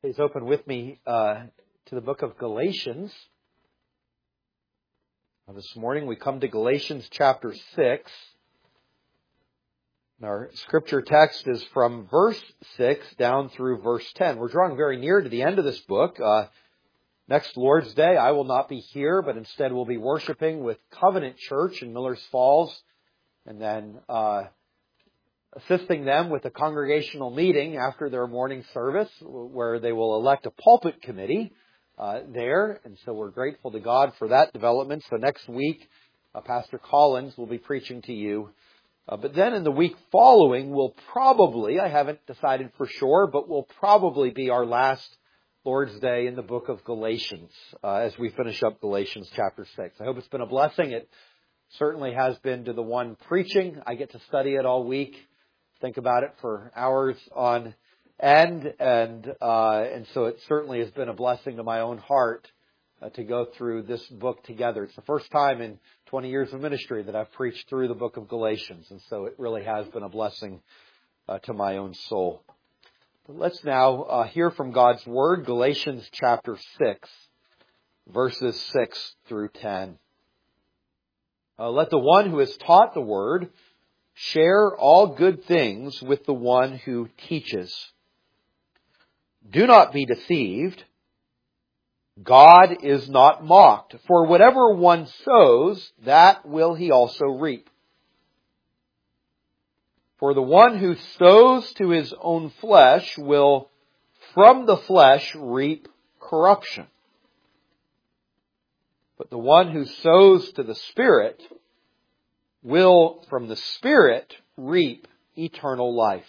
Please open with me to the book of Galatians. This morning we come to Galatians chapter 6. And our scripture text is from verse 6 down through verse 10. We're drawing very near to the end of this book. Next Lord's Day, I will not be here, but instead we'll be worshiping with Covenant Church in Millers Falls, and then assisting them with a congregational meeting after their morning service where they will elect a pulpit committee there. And so we're grateful to God for that development. So next week, Pastor Collins will be preaching to you. But then in the week following will probably, I haven't decided for sure, but will probably be our last Lord's Day in the book of Galatians as we finish up Galatians chapter 6. I hope it's been a blessing. It certainly has been to the one preaching. I get to study it all week, think about it for hours on end, and so it certainly has been a blessing to my own heart to go through this book together. It's the first time in 20 years of ministry that I've preached through the book of Galatians, and so it really has been a blessing to my own soul. But let's now hear from God's Word, Galatians chapter 6, verses 6 through 10. Let the one who has taught the Word share all good things with the one who teaches. Do not be deceived. God is not mocked. For whatever one sows, that will he also reap. For the one who sows to his own flesh will from the flesh reap corruption. But the one who sows to the Spirit will from the Spirit reap eternal life.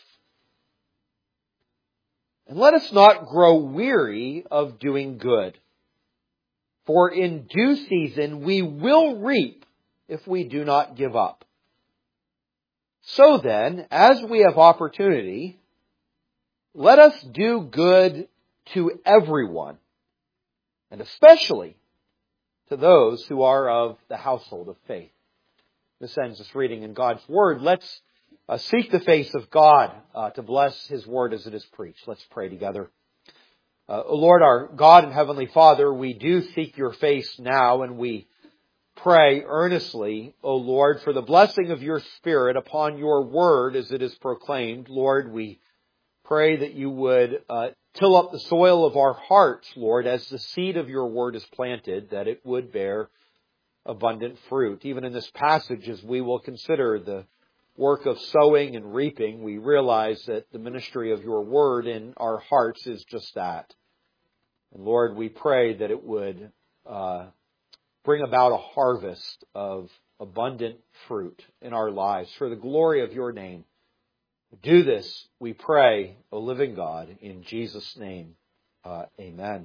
And let us not grow weary of doing good, for in due season we will reap if we do not give up. So then, as we have opportunity, let us do good to everyone, and especially to those who are of the household of faith. This ends this reading in God's Word. Let's seek the face of God to bless His Word as it is preached. Let's pray together. O Lord, our God and Heavenly Father, we do seek Your face now, and we pray earnestly, O Lord, for the blessing of Your Spirit upon Your Word as it is proclaimed. Lord, we pray that You would till up the soil of our hearts, Lord, as the seed of Your Word is planted, that it would bear abundant fruit. Even in this passage, as we will consider the work of sowing and reaping, we realize that the ministry of Your Word in our hearts is just that. And Lord, we pray that it would bring about a harvest of abundant fruit in our lives for the glory of Your name. Do this, we pray, O living God, in Jesus' name. Amen.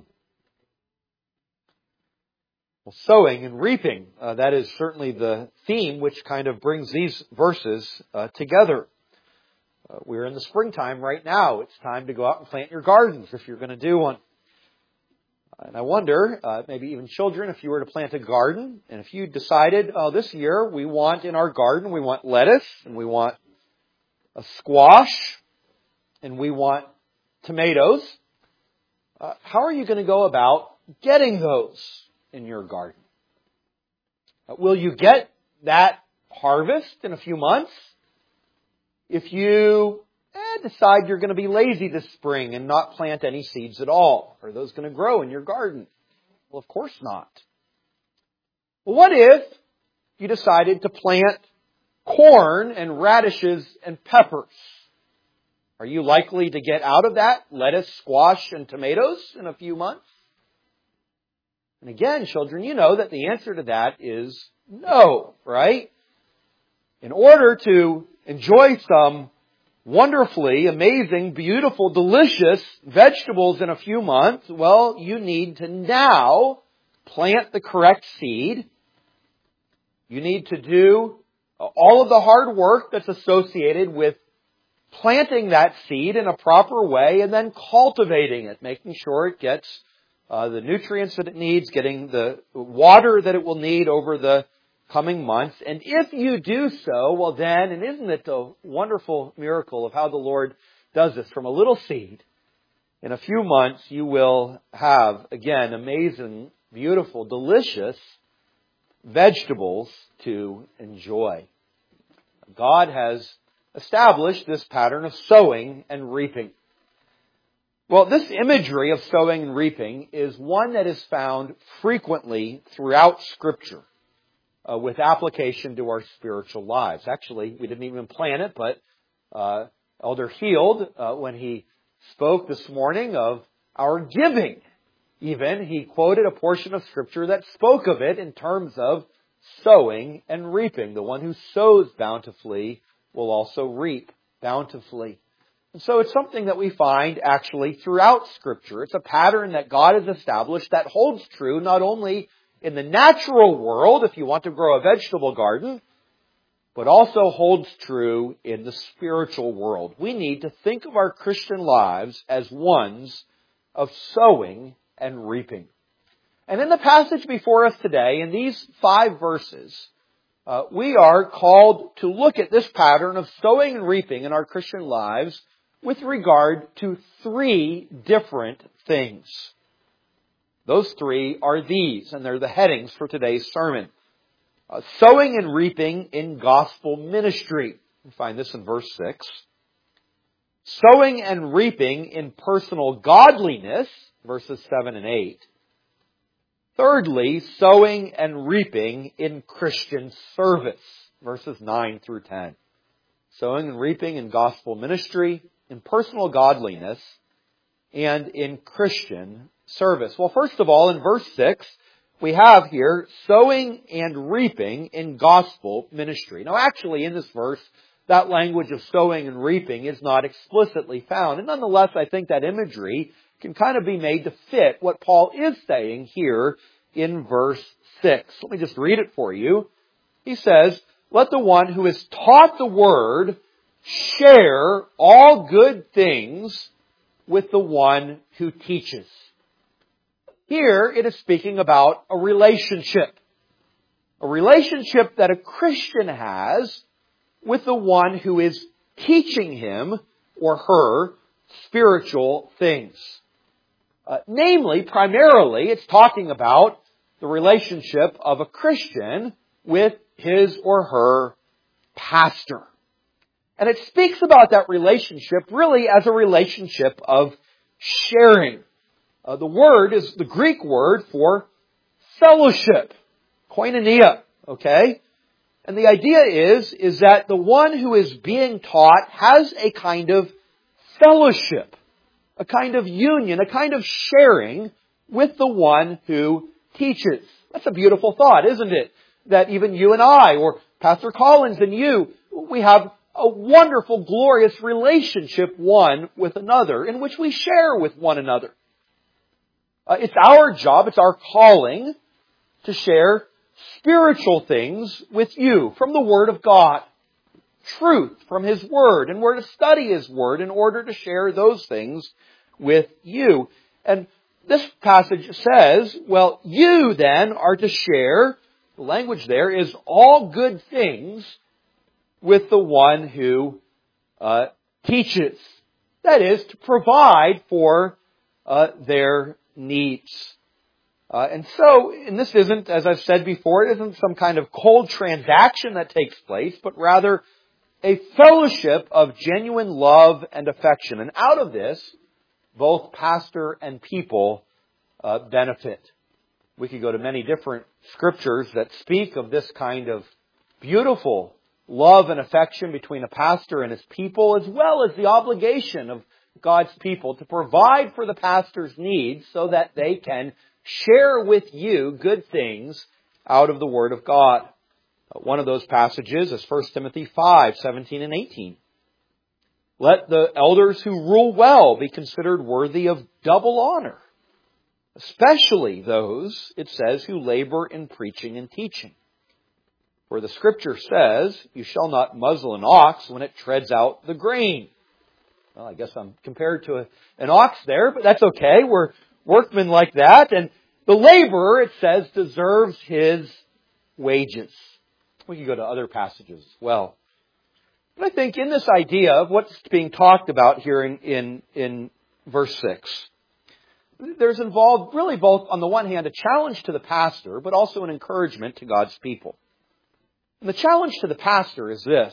Well, sowing and reaping, that is certainly the theme which kind of brings these verses together. We're in the springtime right now. It's time to go out and plant your gardens if you're going to do one. And I wonder, maybe even children, if you were to plant a garden, and if you decided, this year we want in our garden, we want lettuce, and we want a squash, and we want tomatoes, how are you going to go about getting those in your garden? Will you get that harvest in a few months? If you decide you're going to be lazy this spring and not plant any seeds at all, are those going to grow in your garden? Well, of course not. Well, what if you decided to plant corn and radishes and peppers? Are you likely to get out of that lettuce, squash, and tomatoes in a few months? And again, children, you know that the answer to that is no, right? In order to enjoy some wonderfully amazing, beautiful, delicious vegetables in a few months, well, you need to now plant the correct seed. You need to do all of the hard work that's associated with planting that seed in a proper way and then cultivating it, making sure it gets the nutrients that it needs, getting the water that it will need over the coming months. And if you do so, well then, and isn't it a wonderful miracle of how the Lord does this, from a little seed, In a few months, you will have, again, amazing, beautiful, delicious vegetables to enjoy. God has established this pattern of sowing and reaping. Well, this imagery of sowing and reaping is one that is found frequently throughout Scripture with application to our spiritual lives. Actually, we didn't even plan it, but Elder Heald, when he spoke this morning of our giving, even, he quoted a portion of Scripture that spoke of it in terms of sowing and reaping. The one who sows bountifully will also reap bountifully. And so it's something that we find actually throughout Scripture. It's a pattern that God has established that holds true not only in the natural world, if you want to grow a vegetable garden, but also holds true in the spiritual world. We need to think of our Christian lives as ones of sowing and reaping. And in the passage before us today, in these 5 verses, we are called to look at this pattern of sowing and reaping in our Christian lives with regard to 3 different things. Those 3 are these, and they're the headings for today's sermon. Sowing and reaping in gospel ministry. You find this in verse 6. Sowing and reaping in personal godliness, verses 7 and 8. Thirdly, sowing and reaping in Christian service, verses 9 through 10. Sowing and reaping in gospel ministry, in personal godliness, and in Christian service. Well, first of all, in verse 6, we have here sowing and reaping in gospel ministry. Now, actually, in this verse, that language of sowing and reaping is not explicitly found. And nonetheless, I think that imagery can kind of be made to fit what Paul is saying here in verse 6. Let me just read it for you. He says, "Let the one who is taught the word share all good things with the one who teaches." Here it is speaking about a relationship. A relationship that a Christian has with the one who is teaching him or her spiritual things. Namely, primarily, it's talking about the relationship of a Christian with his or her pastor. And it speaks about that relationship really as a relationship of sharing. The word is the Greek word for fellowship, koinonia, okay? And the idea is that the one who is being taught has a kind of fellowship, a kind of union, a kind of sharing with the one who teaches. That's a beautiful thought, isn't it? That even you and I, or Pastor Collins and you, we have a wonderful, glorious relationship one with another in which we share with one another. It's our job, it's our calling to share spiritual things with you from the Word of God. Truth from His Word, and we're to study His Word in order to share those things with you. And this passage says, well, you then are to share, the language there is all good things with the one who teaches. That is, to provide for their needs. And this isn't, as I've said before, it isn't some kind of cold transaction that takes place, but rather a fellowship of genuine love and affection. And out of this, both pastor and people benefit. We could go to many different scriptures that speak of this kind of beautiful love and affection between a pastor and his people, as well as the obligation of God's people to provide for the pastor's needs so that they can share with you good things out of the Word of God. One of those passages is 1 Timothy 5, 17 and 18. Let the elders who rule well be considered worthy of double honor, especially those, it says, who labor in preaching and teaching. For the Scripture says, you shall not muzzle an ox when it treads out the grain. Well, I guess I'm compared to an ox there, but that's okay. We're workmen like that. And the laborer, it says, deserves his wages. We can go to other passages as well. But I think in this idea of what's being talked about here in verse 6. There's involved really both, on the one hand, a challenge to the pastor, but also an encouragement to God's people. And the challenge to the pastor is this.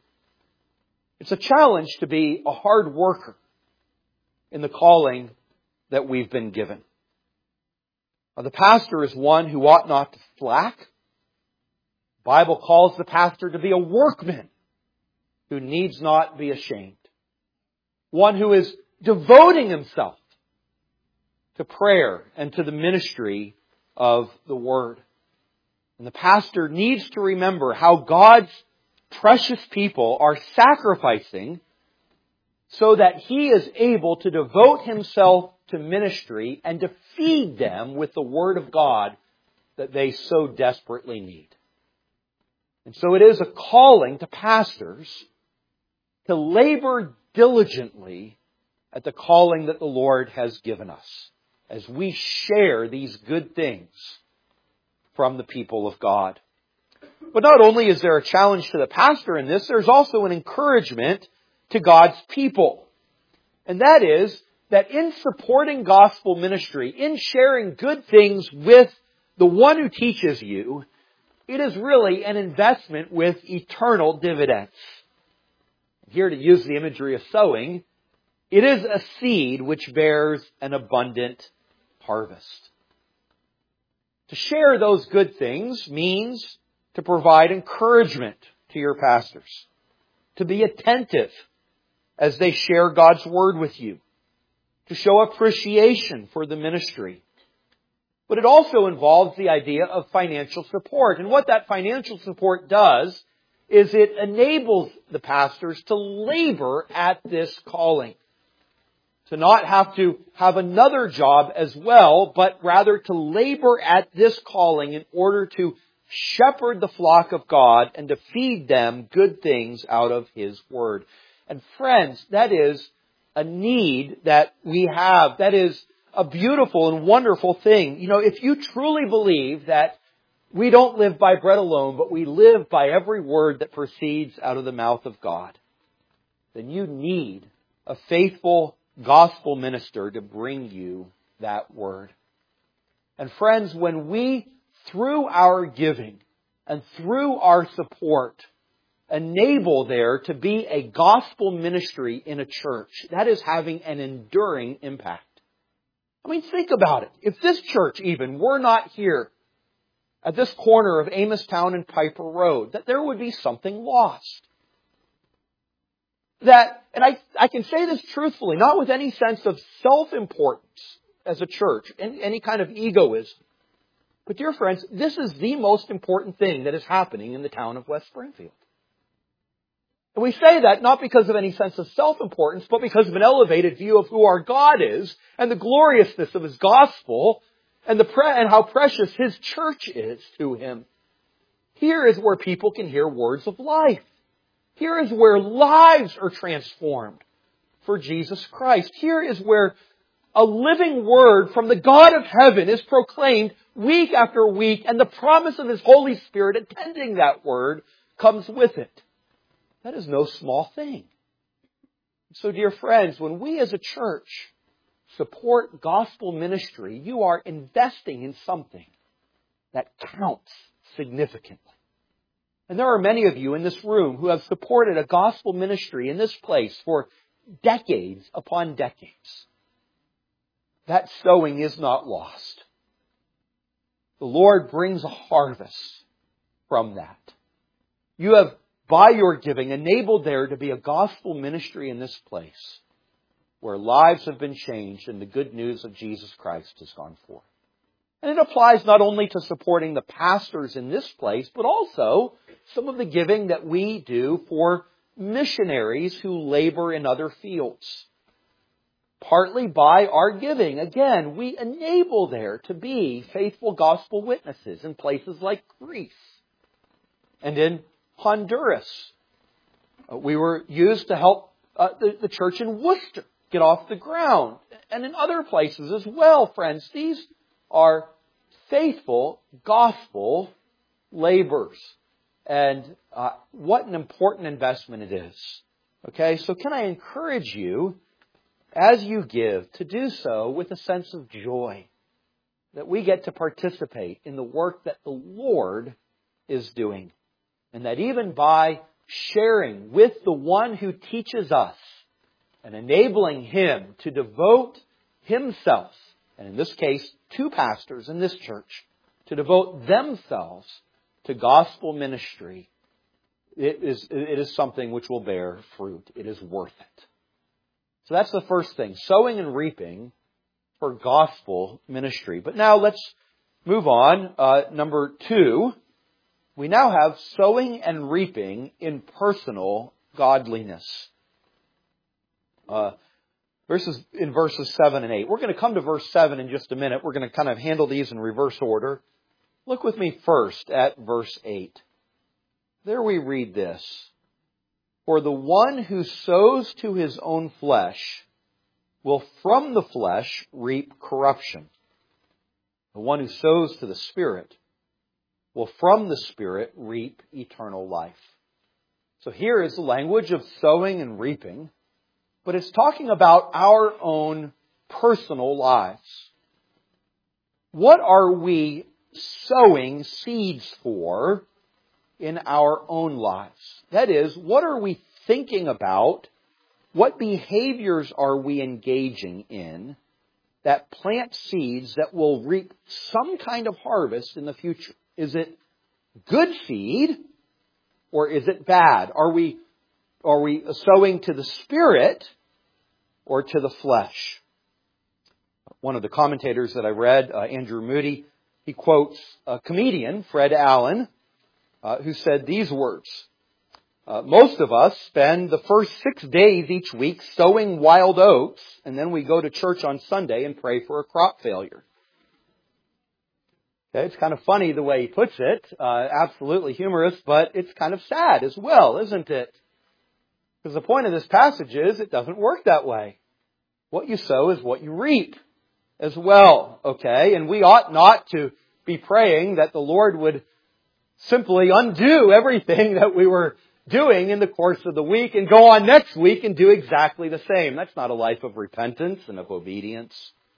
It's a challenge to be a hard worker in the calling that we've been given. The pastor is one who ought not to slack. The Bible calls the pastor to be a workman who needs not be ashamed. One who is devoting himself to prayer and to the ministry of the Word. And the pastor needs to remember how God's precious people are sacrificing so that he is able to devote himself to ministry and to feed them with the Word of God that they so desperately need. And so it is a calling to pastors to labor diligently at the calling that the Lord has given us as we share these good things from the people of God. But not only is there a challenge to the pastor in this, there's also an encouragement to God's people. And that is that in supporting gospel ministry, in sharing good things with the one who teaches you, it is really an investment with eternal dividends. Here, to use the imagery of sowing, it is a seed which bears an abundant harvest. To share those good things means to provide encouragement to your pastors, to be attentive as they share God's Word with you, to show appreciation for the ministry. But it also involves the idea of financial support. And what that financial support does is it enables the pastors to labor at this calling. To not have to have another job as well, but rather to labor at this calling in order to shepherd the flock of God and to feed them good things out of His Word. And friends, that is a need that we have. That is a beautiful and wonderful thing. You know, if you truly believe that we don't live by bread alone, but we live by every word that proceeds out of the mouth of God, then you need a faithful gospel minister to bring you that word. And friends, when we, through our giving and through our support, enable there to be a gospel ministry in a church, that is having an enduring impact. I mean, think about it. If this church even were not here at this corner of Amostown and Piper Road, that there would be something lost. That, and I can say this truthfully, not with any sense of self-importance as a church, any kind of egoism. But dear friends, this is the most important thing that is happening in the town of West Springfield. And we say that not because of any sense of self-importance, but because of an elevated view of who our God is and the gloriousness of His gospel and how precious His church is to Him. Here is where people can hear words of life. Here is where lives are transformed for Jesus Christ. Here is where a living word from the God of heaven is proclaimed week after week, and the promise of His Holy Spirit attending that word comes with it. That is no small thing. So, dear friends, when we as a church support gospel ministry, you are investing in something that counts significantly. And there are many of you in this room who have supported a gospel ministry in this place for decades upon decades. That sowing is not lost. The Lord brings a harvest from that. You have, by your giving, enabled there to be a gospel ministry in this place where lives have been changed and the good news of Jesus Christ has gone forth. And it applies not only to supporting the pastors in this place, but also some of the giving that we do for missionaries who labor in other fields. Partly by our giving, again, we enable there to be faithful gospel witnesses in places like Greece and in Honduras. We were used to help the church in Worcester get off the ground, and in other places as well, friends. These are faithful gospel labors. And what an important investment it is. Okay, so can I encourage you, as you give, to do so with a sense of joy, that we get to participate in the work that the Lord is doing. And that even by sharing with the one who teaches us and enabling Him to devote Himself, and in this case, 2 pastors in this church, to devote themselves to gospel ministry, it is something which will bear fruit. It is worth it. So that's the first thing, sowing and reaping for gospel ministry. But now let's move on. Number 2, we now have sowing and reaping in personal godliness. Verses 7 and 8. We're going to come to verse 7 in just a minute. We're going to kind of handle these in reverse order. Look with me first at verse 8. There we read this. For the one who sows to his own flesh will from the flesh reap corruption. The one who sows to the Spirit will from the Spirit reap eternal life. So here is the language of sowing and reaping, but it's talking about our own personal lives. What are we sowing seeds for in our own lives? That is, what are we thinking about? What behaviors are we engaging in that plant seeds that will reap some kind of harvest in the future? Is it good seed or is it bad? Are we sowing to the Spirit or to the flesh? One of the commentators that I read, Andrew Moody, he quotes a comedian, Fred Allen, who said these words. Most of us spend the first 6 days each week sowing wild oats, and then we go to church on Sunday and pray for a crop failure. Okay, it's kind of funny the way he puts it, absolutely humorous, but it's kind of sad as well, isn't it? Because the point of this passage is it doesn't work that way. What you sow is what you reap as well, okay? And we ought not to be praying that the Lord would simply undo everything that we were doing in the course of the week and go on next week and do exactly the same. That's not a life of repentance and of obedience.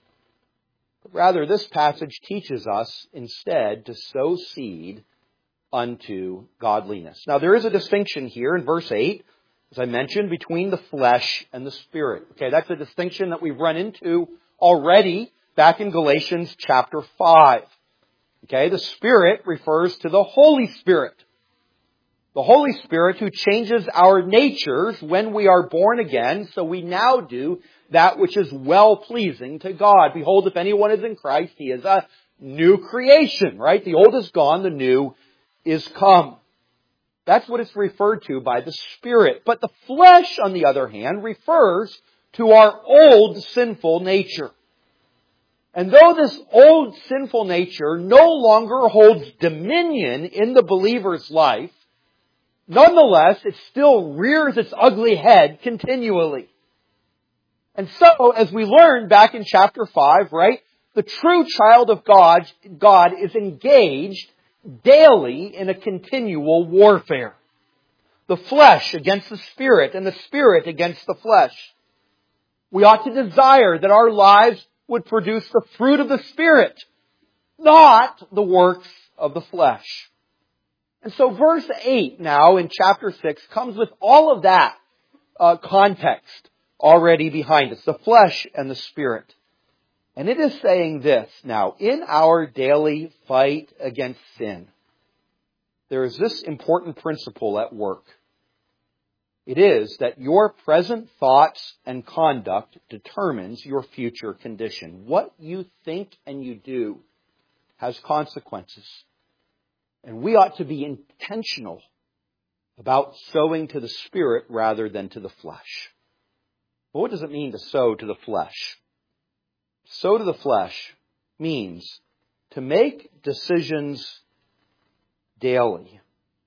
But rather, this passage teaches us instead to sow seed unto godliness. Now, there is a distinction here in verse 8, as I mentioned, between the flesh and the Spirit. Okay, that's a distinction that we've run into already back in Galatians chapter 5. Okay, the Spirit refers to the Holy Spirit. The Holy Spirit who changes our natures when we are born again, so we now do that which is well-pleasing to God. Behold, if anyone is in Christ, he is a new creation, right? The old is gone, the new is come. That's what it's referred to by the Spirit. But the flesh, on the other hand, refers to our old sinful nature. And though this old sinful nature no longer holds dominion in the believer's life, nonetheless, it still rears its ugly head continually. And so, as we learned back in chapter 5, right, the true child of God is engaged daily in a continual warfare. The flesh against the Spirit and the Spirit against the flesh. We ought to desire that our lives would produce the fruit of the Spirit, not the works of the flesh. And so verse 8 now in chapter 6 comes with all of that context already behind us, the flesh and the Spirit. And it is saying this now, in our daily fight against sin, there is this important principle at work. It is that your present thoughts and conduct determines your future condition. What you think and you do has consequences. And we ought to be intentional about sowing to the Spirit rather than to the flesh. But what does it mean to sow to the flesh? Sow to the flesh means to make decisions daily.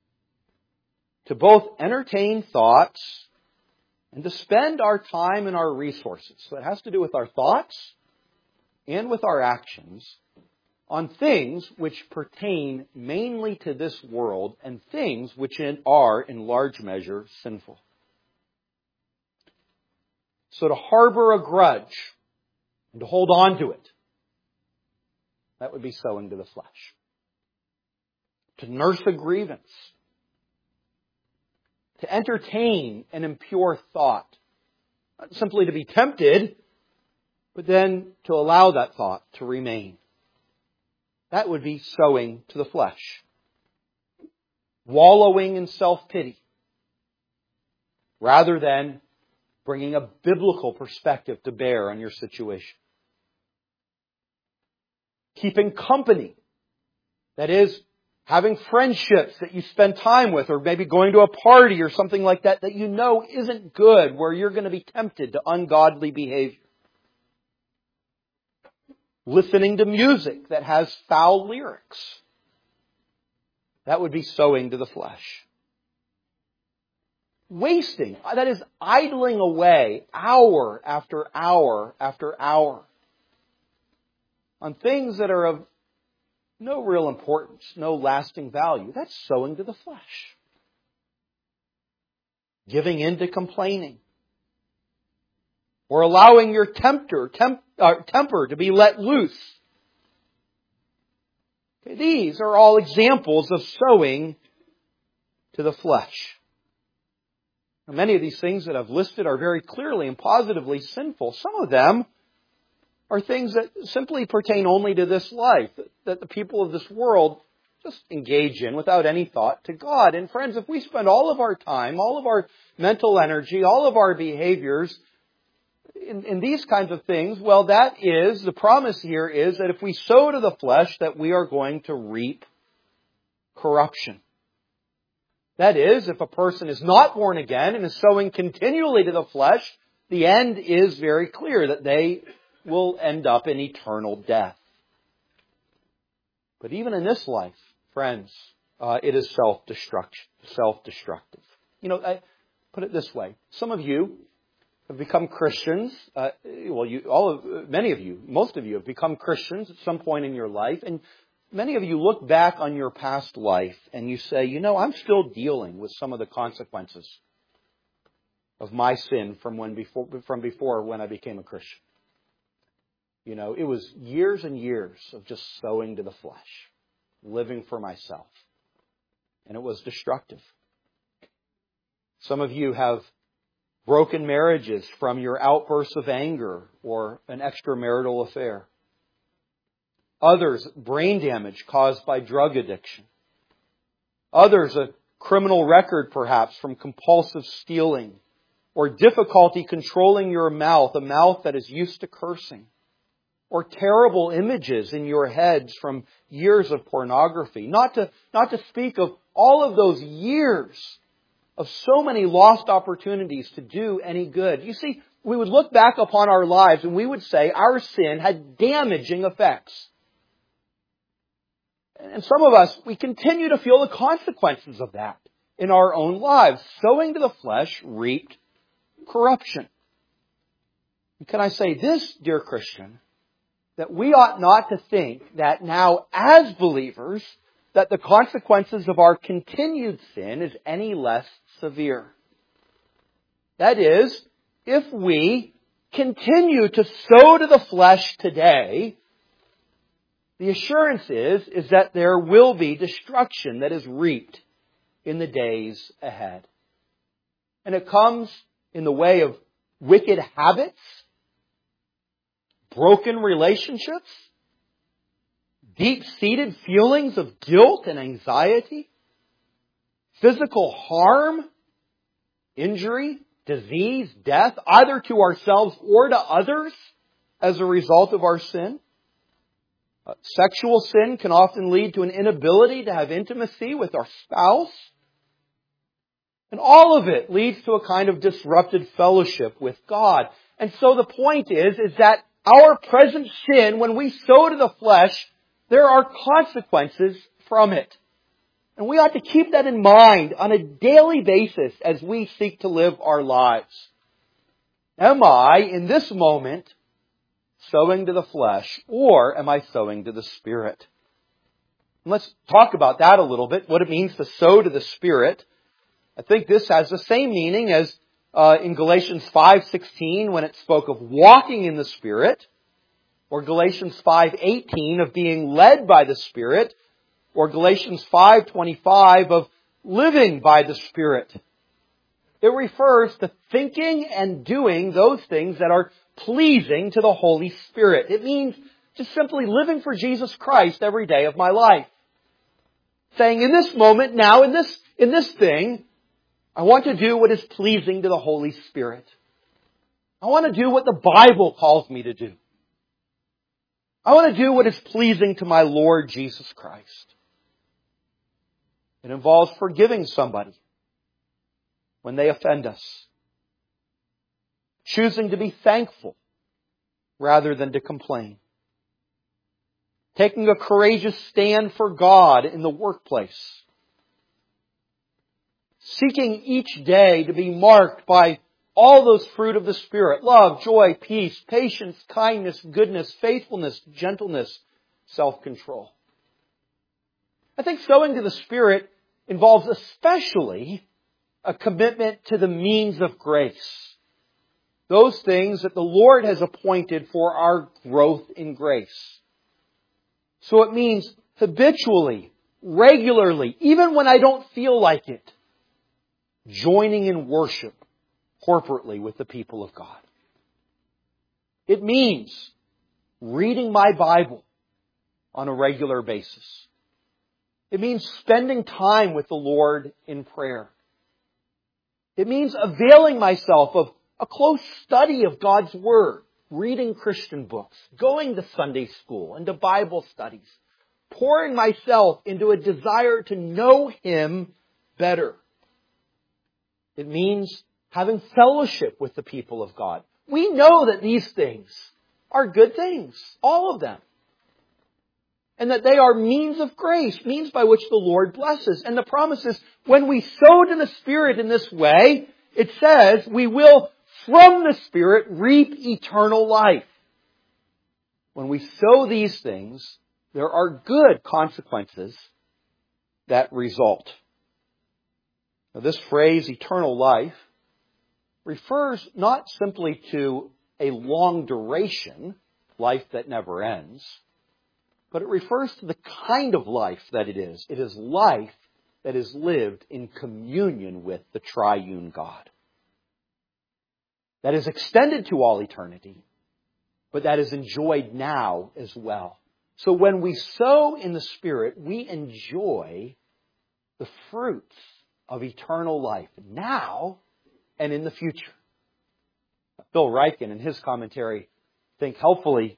To both entertain thoughts and to spend our time and our resources. So it has to do with our thoughts and with our actions on things which pertain mainly to this world and things which are in large measure sinful. So to harbor a grudge and to hold on to it, that would be sowing to the flesh. To nurse a grievance, to entertain an impure thought, not simply to be tempted, but then to allow that thought to remain. That would be sowing to the flesh. Wallowing in self-pity, rather than bringing a biblical perspective to bear on your situation. Keeping company, that is, having friendships that you spend time with, or maybe going to a party or something like that that you know isn't good, where you're going to be tempted to ungodly behavior. Listening to music that has foul lyrics. That would be sowing to the flesh. Wasting, that is idling away hour after hour after hour on things that are of no real importance, no lasting value. That's sowing to the flesh. Giving in to complaining. Or allowing your temper to be let loose. Okay, these are all examples of sowing to the flesh. Now, many of these things that I've listed are very clearly and positively sinful. Some of them are things that simply pertain only to this life, that the people of this world just engage in without any thought to God. And friends, if we spend all of our time, all of our mental energy, all of our behaviors in these kinds of things, well, that is, the promise here is that if we sow to the flesh, that we are going to reap corruption. That is, if a person is not born again and is sowing continually to the flesh, the end is very clear, that they will end up in eternal death. But even in this life, friends, it is self-destructive. You know, I put it this way. Some of you have become Christians. Most of you have become Christians at some point in your life. And many of you look back on your past life and you say, you know, I'm still dealing with some of the consequences of my sin from before when I became a Christian. You know, it was years and years of just sowing to the flesh, living for myself. And it was destructive. Some of you have broken marriages from your outbursts of anger or an extramarital affair. Others, brain damage caused by drug addiction. Others, a criminal record perhaps from compulsive stealing or difficulty controlling your mouth, a mouth that is used to cursing. Or terrible images in your heads from years of pornography. Not to speak of all of those years of so many lost opportunities to do any good. You see, we would look back upon our lives and we would say our sin had damaging effects. And some of us, we continue to feel the consequences of that in our own lives. Sowing to the flesh reaped corruption. And can I say this, dear Christian, that we ought not to think that now as believers, that the consequences of our continued sin is any less severe. That is, if we continue to sow to the flesh today, the assurance is that there will be destruction that is reaped in the days ahead. And it comes in the way of wicked habits, broken relationships, deep-seated feelings of guilt and anxiety, physical harm, injury, disease, death, either to ourselves or to others as a result of our sin. Sexual sin can often lead to an inability to have intimacy with our spouse. And all of it leads to a kind of disrupted fellowship with God. And so the point is that our present sin, when we sow to the flesh, there are consequences from it. And we ought to keep that in mind on a daily basis as we seek to live our lives. Am I, in this moment, sowing to the flesh, or am I sowing to the Spirit? And let's talk about that a little bit, what it means to sow to the Spirit. I think this has the same meaning as in Galatians 5:16 when it spoke of walking in the Spirit, or Galatians 5:18 of being led by the Spirit, or Galatians 5:25 of living by the Spirit. It refers to thinking and doing those things that are pleasing to the Holy Spirit. It means just simply living for Jesus Christ every day of my life. Saying, in this moment, now, in this thing, I want to do what is pleasing to the Holy Spirit. I want to do what the Bible calls me to do. I want to do what is pleasing to my Lord Jesus Christ. It involves forgiving somebody when they offend us. Choosing to be thankful rather than to complain. Taking a courageous stand for God in the workplace. Seeking each day to be marked by all those fruit of the Spirit: love, joy, peace, patience, kindness, goodness, faithfulness, gentleness, self-control. I think sowing to the Spirit involves especially a commitment to the means of grace. Those things that the Lord has appointed for our growth in grace. So it means habitually, regularly, even when I don't feel like it, joining in worship corporately with the people of God. It means reading my Bible on a regular basis. It means spending time with the Lord in prayer. It means availing myself of a close study of God's Word, reading Christian books, going to Sunday school and to Bible studies, pouring myself into a desire to know Him better. It means having fellowship with the people of God. We know that these things are good things, all of them. And that they are means of grace, means by which the Lord blesses. And the promise is, when we sow to the Spirit in this way, it says we will, from the Spirit, reap eternal life. When we sow these things, there are good consequences that result. Now, this phrase, eternal life, refers not simply to a long duration, life that never ends, but it refers to the kind of life that it is. It is life that is lived in communion with the triune God. That is extended to all eternity, but that is enjoyed now as well. So when we sow in the Spirit, we enjoy the fruits of eternal life now and in the future. Bill Ryken, in his commentary, I think helpfully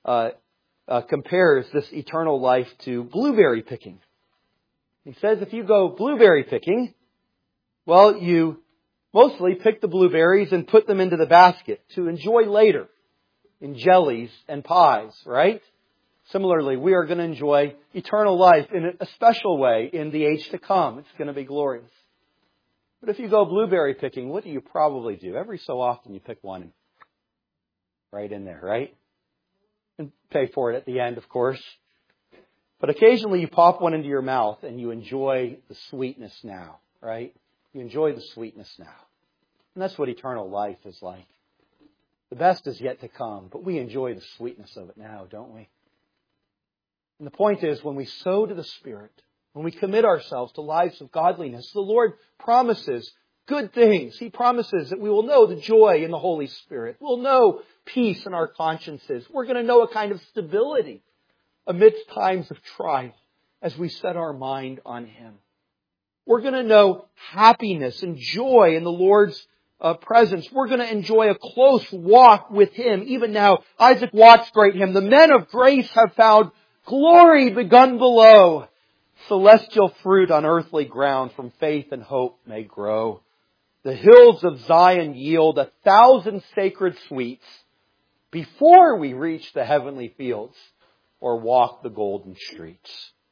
compares this eternal life to blueberry picking. He says if you go blueberry picking, well, you mostly pick the blueberries and put them into the basket to enjoy later in jellies and pies, right? Similarly, we are going to enjoy eternal life in a special way in the age to come. It's going to be glorious. But if you go blueberry picking, what do you probably do? Every so often you pick one right in there, right? And pay for it at the end, of course. But occasionally you pop one into your mouth and you enjoy the sweetness now, right? You enjoy the sweetness now. And that's what eternal life is like. The best is yet to come, but we enjoy the sweetness of it now, don't we? And the point is, when we sow to the Spirit, when we commit ourselves to lives of godliness, the Lord promises good things. He promises that we will know the joy in the Holy Spirit. We'll know peace in our consciences. We're going to know a kind of stability amidst times of trial as we set our mind on Him. We're going to know happiness and joy in the Lord's presence. We're going to enjoy a close walk with Him. Even now, Isaac Watts' great hymn, the men of grace have found glory begun below. Celestial fruit on earthly ground from faith and hope may grow. The hills of Zion yield 1,000 sacred sweets before we reach the heavenly fields or walk the golden streets.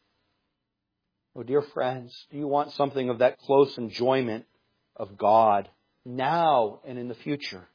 Oh, dear friends, do you want something of that close enjoyment of God now and in the future?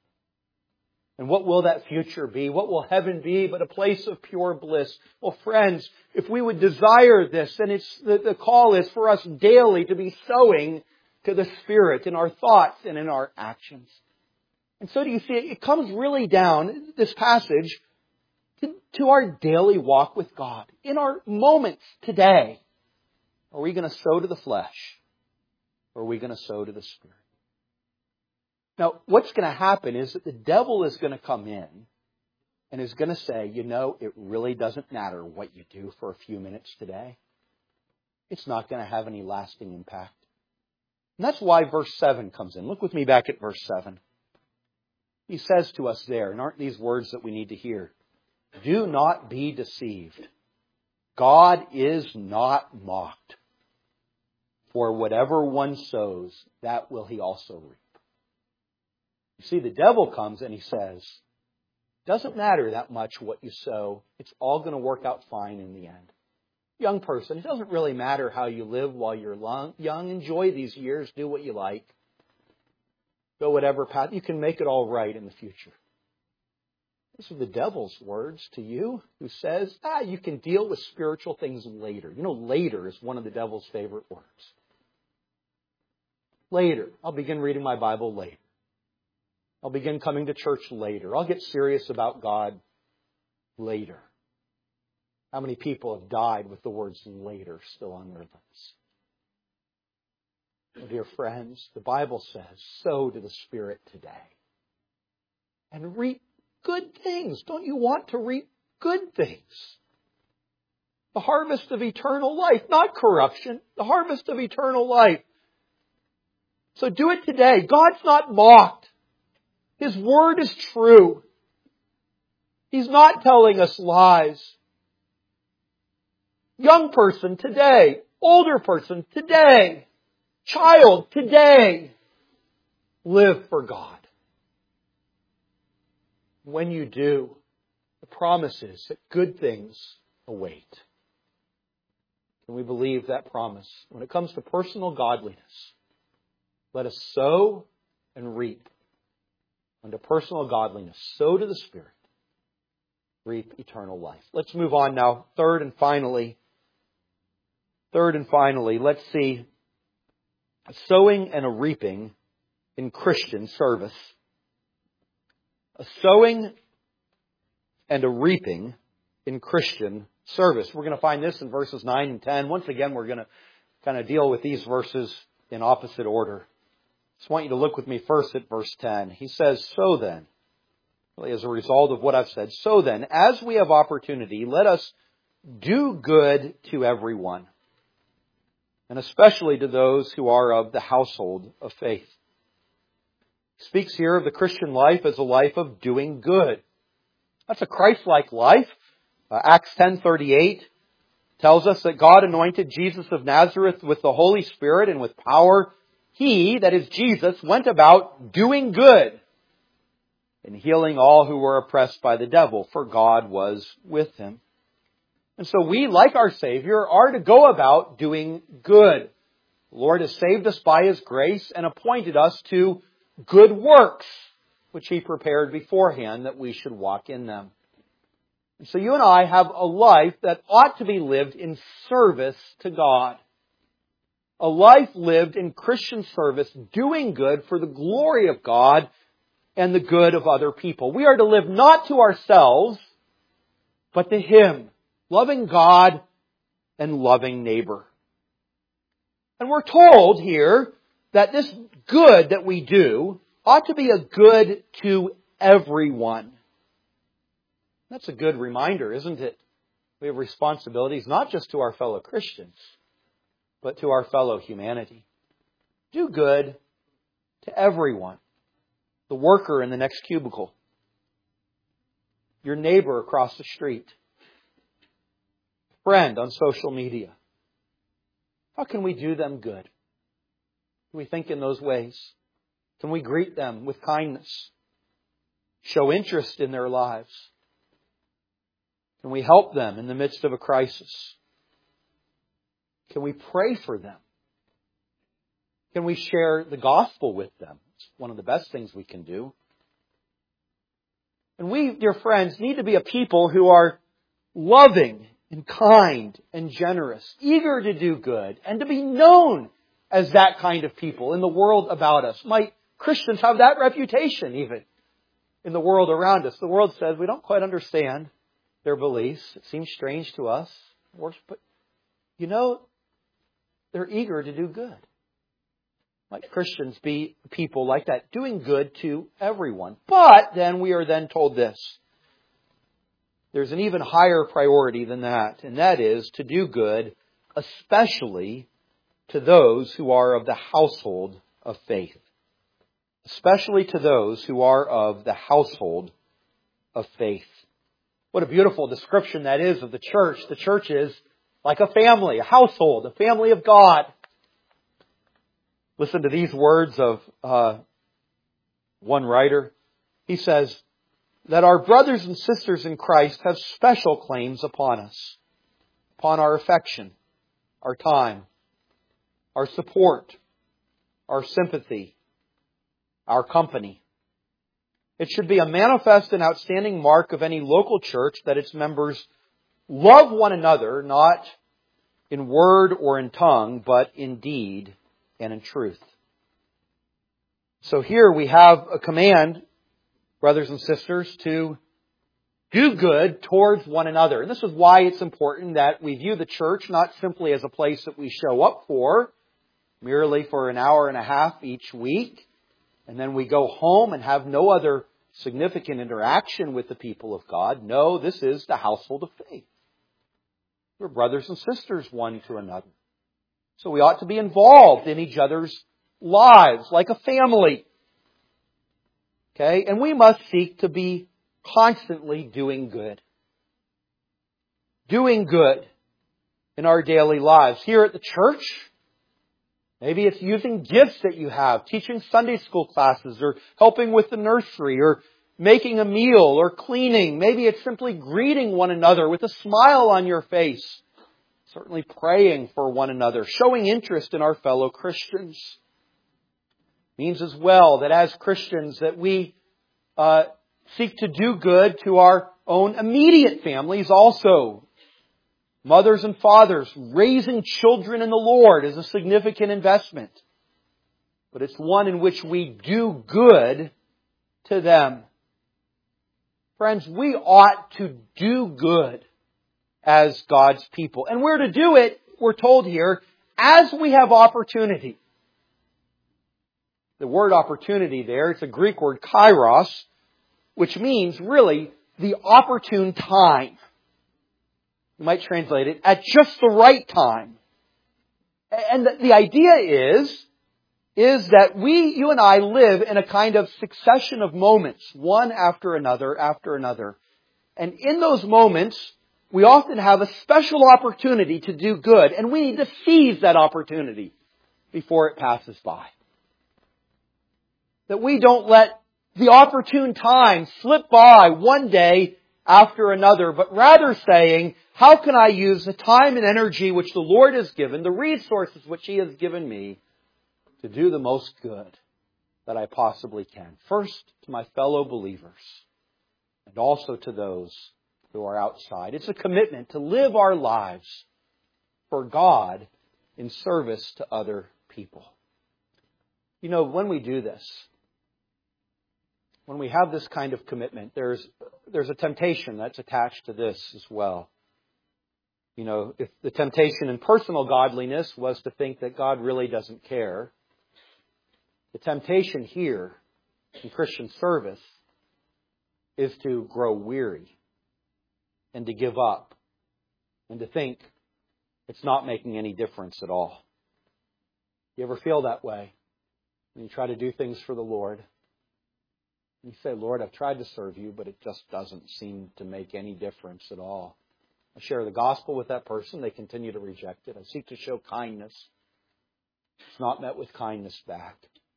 And what will that future be? What will heaven be but a place of pure bliss? Well, friends, if we would desire this, then the call is for us daily to be sowing to the Spirit in our thoughts and in our actions. And so do you see, it comes really down, this passage, to our daily walk with God. In our moments today, are we going to sow to the flesh? Or are we going to sow to the Spirit? Now, what's going to happen is that the devil is going to come in and is going to say, it really doesn't matter what you do for a few minutes today. It's not going to have any lasting impact. And that's why verse 7 comes in. Look with me back at verse 7. He says to us there, and aren't these words that we need to hear? Do not be deceived. God is not mocked. For whatever one sows, that will he also reap. You see, the devil comes and he says, doesn't matter that much what you sow. It's all going to work out fine in the end. Young person, it doesn't really matter how you live while you're young. Enjoy these years. Do what you like. Go whatever path. You can make it all right in the future. These are the devil's words to you, who says, you can deal with spiritual things later. Later is one of the devil's favorite words. Later. I'll begin reading my Bible later. I'll begin coming to church later. I'll get serious about God later. How many people have died with the words later still on their lips? Oh, dear friends, the Bible says, sow to the Spirit today. And reap good things. Don't you want to reap good things? The harvest of eternal life, not corruption. The harvest of eternal life. So do it today. God's not mocked. His word is true. He's not telling us lies. Young person today. Older person today. Child today. Live for God. When you do, the promise is that good things await. Can we believe that promise? When it comes to personal godliness, let us sow and reap. Unto personal godliness, sow to the Spirit, reap eternal life. Let's move on now. Third and finally, let's see a sowing and a reaping in Christian service. A sowing and a reaping in Christian service. We're going to find this in verses 9 and 10. Once again, we're going to kind of deal with these verses in opposite order. I just want you to look with me first at verse 10. He says, so then, really as a result of what I've said, so then, as we have opportunity, let us do good to everyone, and especially to those who are of the household of faith. He speaks here of the Christian life as a life of doing good. That's a Christ-like life. Acts 10:38 tells us that God anointed Jesus of Nazareth with the Holy Spirit and with power. He, that is Jesus, went about doing good and healing all who were oppressed by the devil, for God was with him. And so we, like our Savior, are to go about doing good. The Lord has saved us by His grace and appointed us to good works, which He prepared beforehand that we should walk in them. And so you and I have a life that ought to be lived in service to God. A life lived in Christian service, doing good for the glory of God and the good of other people. We are to live not to ourselves, but to Him, loving God and loving neighbor. And we're told here that this good that we do ought to be a good to everyone. That's a good reminder, isn't it? We have responsibilities not just to our fellow Christians, but to our fellow humanity. Do good to everyone. The worker in the next cubicle. Your neighbor across the street. Friend on social media. How can we do them good? Can we think in those ways? Can we greet them with kindness? Show interest in their lives? Can we help them in the midst of a crisis? Can we pray for them? Can we share the gospel with them? It's one of the best things we can do. And we, dear friends, need to be a people who are loving and kind and generous, eager to do good and to be known as that kind of people in the world about us? Might Christians have that reputation even in the world around us? The world says we don't quite understand their beliefs. It seems strange to us. But, they're eager to do good. Might Christians be people like that, doing good to everyone? But then we are then told this. There's an even higher priority than that, and that is to do good, especially to those who are of the household of faith. Especially to those who are of the household of faith. What a beautiful description that is of the church. The church is like a family, a household, a family of God. Listen to these words of one writer. He says that our brothers and sisters in Christ have special claims upon us, upon our affection, our time, our support, our sympathy, our company. It should be a manifest and outstanding mark of any local church that its members love one another, not in word or in tongue, but in deed and in truth. So here we have a command, brothers and sisters, to do good towards one another. And this is why it's important that we view the church not simply as a place that we show up for, merely for an hour and a half each week, and then we go home and have no other significant interaction with the people of God. No, this is the household of faith. We're brothers and sisters one to another. So we ought to be involved in each other's lives like a family. Okay? And we must seek to be constantly doing good. Doing good in our daily lives. Here at the church, maybe it's using gifts that you have, teaching Sunday school classes, or helping with the nursery, or making a meal, or cleaning. Maybe it's simply greeting one another with a smile on your face. Certainly praying for one another, showing interest in our fellow Christians. Means as well that as Christians that we seek to do good to our own immediate families also. Mothers and fathers, raising children in the Lord is a significant investment. But it's one in which we do good to them. Friends, we ought to do good as God's people. And we're to do it, we're told here, as we have opportunity. The word opportunity there, it's a Greek word kairos, which means really the opportune time. You might translate it, at just the right time. And the idea is that you and I live in a kind of succession of moments, one after another, after another. And in those moments, we often have a special opportunity to do good, and we need to seize that opportunity before it passes by. That we don't let the opportune time slip by one day after another, but rather saying, how can I use the time and energy which the Lord has given, the resources which He has given me, to do the most good that I possibly can? First, to my fellow believers, and also to those who are outside. It's a commitment to live our lives for God in service to other people. When we do this, when we have this kind of commitment, there's a temptation that's attached to this as well. If the temptation in personal godliness was to think that God really doesn't care, the temptation here in Christian service is to grow weary and to give up and to think it's not making any difference at all. You ever feel that way when you try to do things for the Lord? You say, Lord, I've tried to serve you, but it just doesn't seem to make any difference at all. I share the gospel with that person. They continue to reject it. I seek to show kindness. It's not met with kindness back.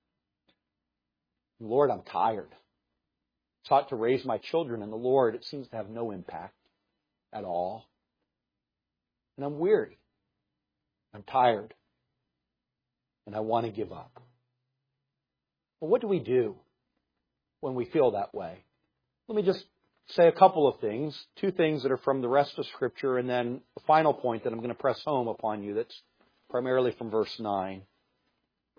Lord, I'm tired. I sought to raise my children in the Lord. It seems to have no impact at all. And I'm weary. I'm tired. And I want to give up. Well, what do we do when we feel that way? Let me just say a couple of things. Two things that are from the rest of Scripture, and then a final point that I'm going to press home upon you that's primarily from verse 9.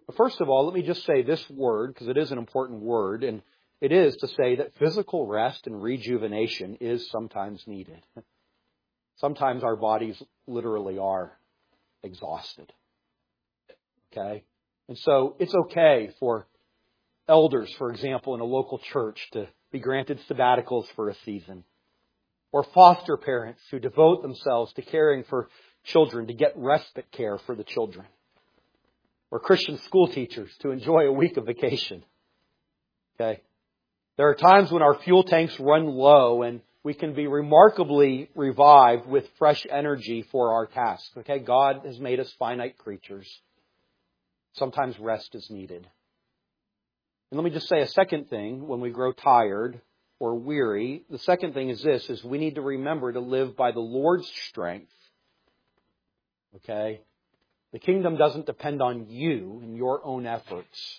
But first of all, let me just say this word, because it is an important word, and it is to say that physical rest and rejuvenation is sometimes needed. Sometimes our bodies literally are exhausted. Okay? And so it's okay for elders, for example, in a local church to be granted sabbaticals for a season. Or foster parents who devote themselves to caring for children to get respite care for the children. Or Christian school teachers to enjoy a week of vacation. Okay? There are times when our fuel tanks run low and we can be remarkably revived with fresh energy for our tasks. Okay? God has made us finite creatures. Sometimes rest is needed. And let me just say a second thing when we grow tired or weary. The second thing is this, is we need to remember to live by the Lord's strength. Okay? The kingdom doesn't depend on you and your own efforts.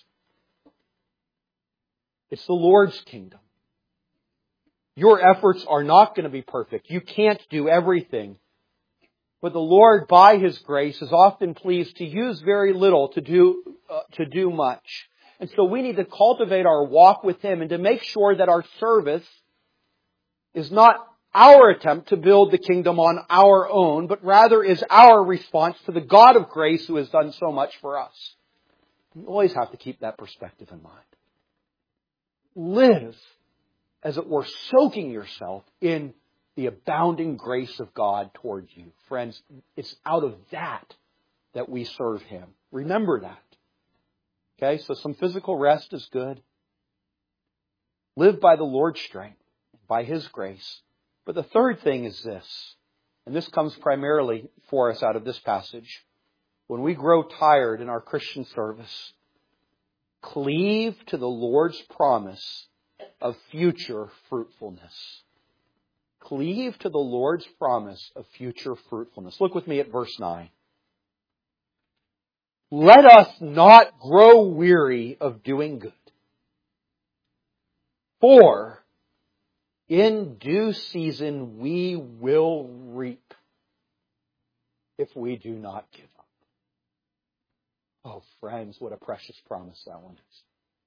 It's the Lord's kingdom. Your efforts are not going to be perfect. You can't do everything. But the Lord, by His grace, is often pleased to use very little to do much. And so we need to cultivate our walk with Him and to make sure that our service is not our attempt to build the kingdom on our own, but rather is our response to the God of grace who has done so much for us. You always have to keep that perspective in mind. Live, as it were, soaking yourself in the abounding grace of God towards you. Friends, it's out of that we serve Him. Remember that. Okay, so some physical rest is good. Live by the Lord's strength, by His grace. But the third thing is this, and this comes primarily for us out of this passage. When we grow tired in our Christian service, cleave to the Lord's promise of future fruitfulness. Cleave to the Lord's promise of future fruitfulness. Look with me at verse 9. Let us not grow weary of doing good. For in due season we will reap if we do not give up. Oh, friends, what a precious promise that one is.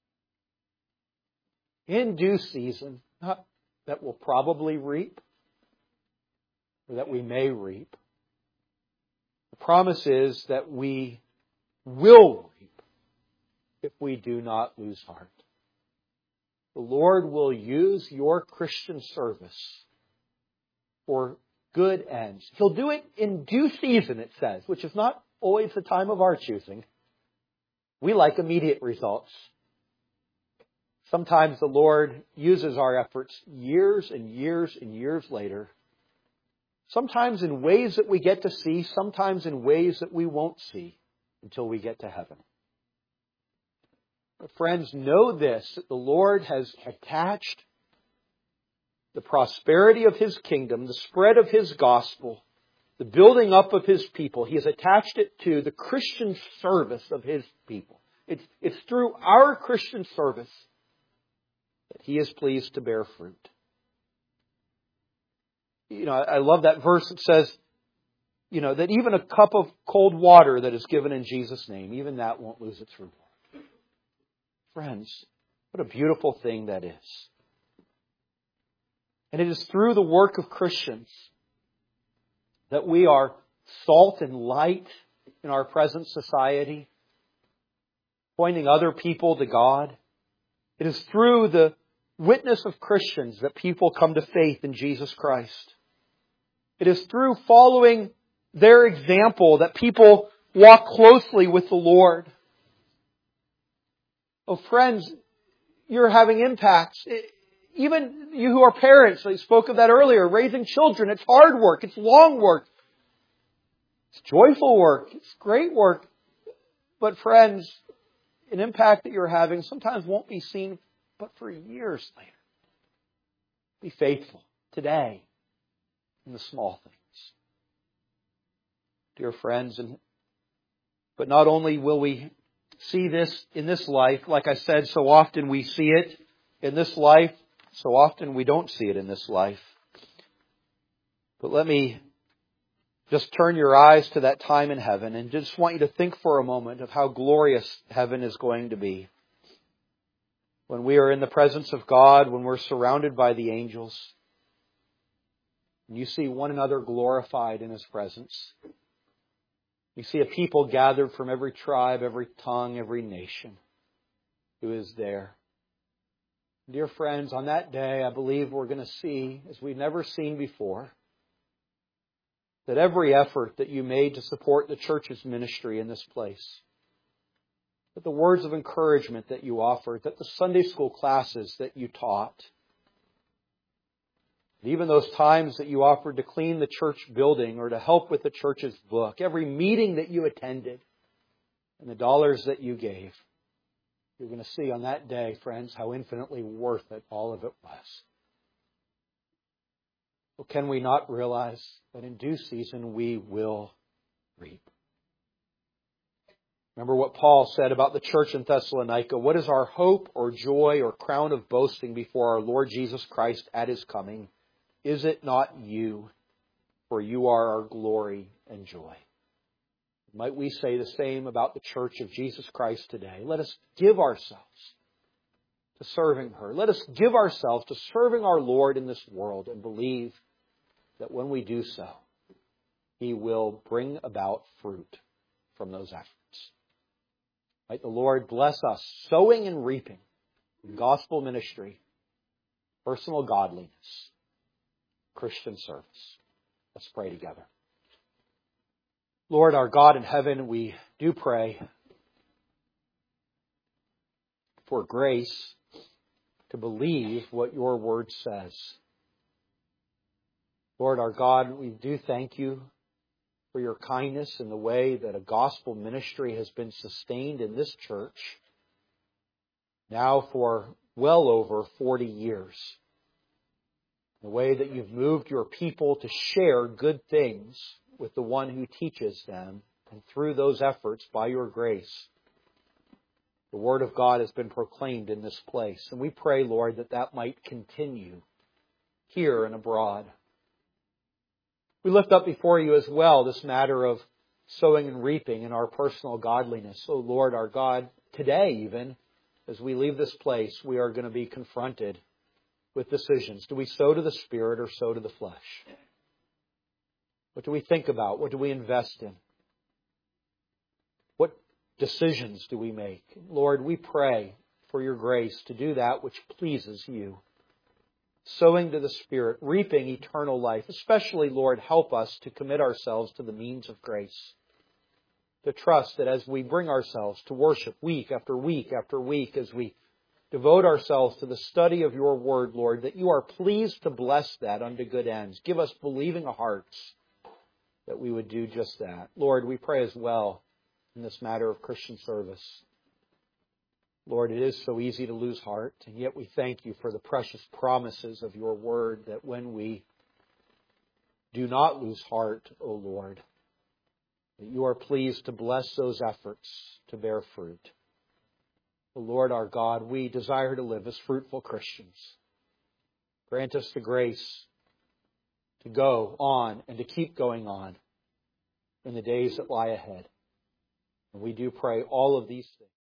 In due season, not that we'll probably reap, or that we may reap. The promise is that we will reap if we do not lose heart. The Lord will use your Christian service for good ends. He'll do it in due season, it says, which is not always the time of our choosing. We like immediate results. Sometimes the Lord uses our efforts years and years and years later. Sometimes in ways that we get to see, sometimes in ways that we won't see until we get to heaven. But friends, know this, that the Lord has attached the prosperity of His kingdom, the spread of His gospel, the building up of His people. He has attached it to the Christian service of His people. It's through our Christian service that He is pleased to bear fruit. You know, I love that verse that says, you know, that even a cup of cold water that is given in Jesus' name, even that won't lose its reward. Friends, what a beautiful thing that is. And it is through the work of Christians that we are salt and light in our present society, pointing other people to God. It is through the witness of Christians that people come to faith in Jesus Christ. It is through following their example that people walk closely with the Lord. Oh, friends, you're having impacts. Even you who are parents, I spoke of that earlier, raising children, it's hard work, it's long work. It's joyful work, it's great work. But friends, an impact that you're having sometimes won't be seen but for years later. Be faithful today in the small things. Dear friends, but not only will we see this in this life, like I said, so often we see it in this life, so often we don't see it in this life. But let me just turn your eyes to that time in heaven and just want you to think for a moment of how glorious heaven is going to be. When we are in the presence of God, when we're surrounded by the angels, and you see one another glorified in His presence. You see a people gathered from every tribe, every tongue, every nation who is there. Dear friends, on that day, I believe we're going to see, as we've never seen before, that every effort that you made to support the church's ministry in this place, that the words of encouragement that you offered, that the Sunday school classes that you taught, and even those times that you offered to clean the church building or to help with the church's book, every meeting that you attended, and the dollars that you gave, you're going to see on that day, friends, how infinitely worth it all of it was. Well, can we not realize that in due season we will reap? Remember what Paul said about the church in Thessalonica. What is our hope or joy or crown of boasting before our Lord Jesus Christ at His coming? Is it not you? For you are our glory and joy. Might we say the same about the church of Jesus Christ today? Let us give ourselves to serving her. Let us give ourselves to serving our Lord in this world and believe that when we do so, He will bring about fruit from those efforts. Might the Lord bless us, sowing and reaping in gospel ministry, personal godliness, Christian service. Let's pray together. Lord, our God in heaven, we do pray for grace to believe what your word says. Lord, our God, we do thank you for your kindness in the way that a gospel ministry has been sustained in this church now for well over 40 years. The way that you've moved your people to share good things with the one who teaches them. And through those efforts, by your grace, the Word of God has been proclaimed in this place. And we pray, Lord, that that might continue here and abroad. We lift up before you as well this matter of sowing and reaping in our personal godliness. So, Lord, our God, today even, as we leave this place, we are going to be confronted with decisions. Do we sow to the Spirit or sow to the flesh? What do we think about? What do we invest in? What decisions do we make? Lord, we pray for your grace to do that which pleases you. Sowing to the Spirit, reaping eternal life. Especially, Lord, help us to commit ourselves to the means of grace. To trust that as we bring ourselves to worship week after week after week, as we devote ourselves to the study of your word, Lord, that you are pleased to bless that unto good ends. Give us believing hearts that we would do just that. Lord, we pray as well in this matter of Christian service. Lord, it is so easy to lose heart, and yet we thank you for the precious promises of your word that when we do not lose heart, O Lord, that you are pleased to bless those efforts to bear fruit. O Lord our God, we desire to live as fruitful Christians. Grant us the grace to go on and to keep going on in the days that lie ahead. And we do pray all of these things.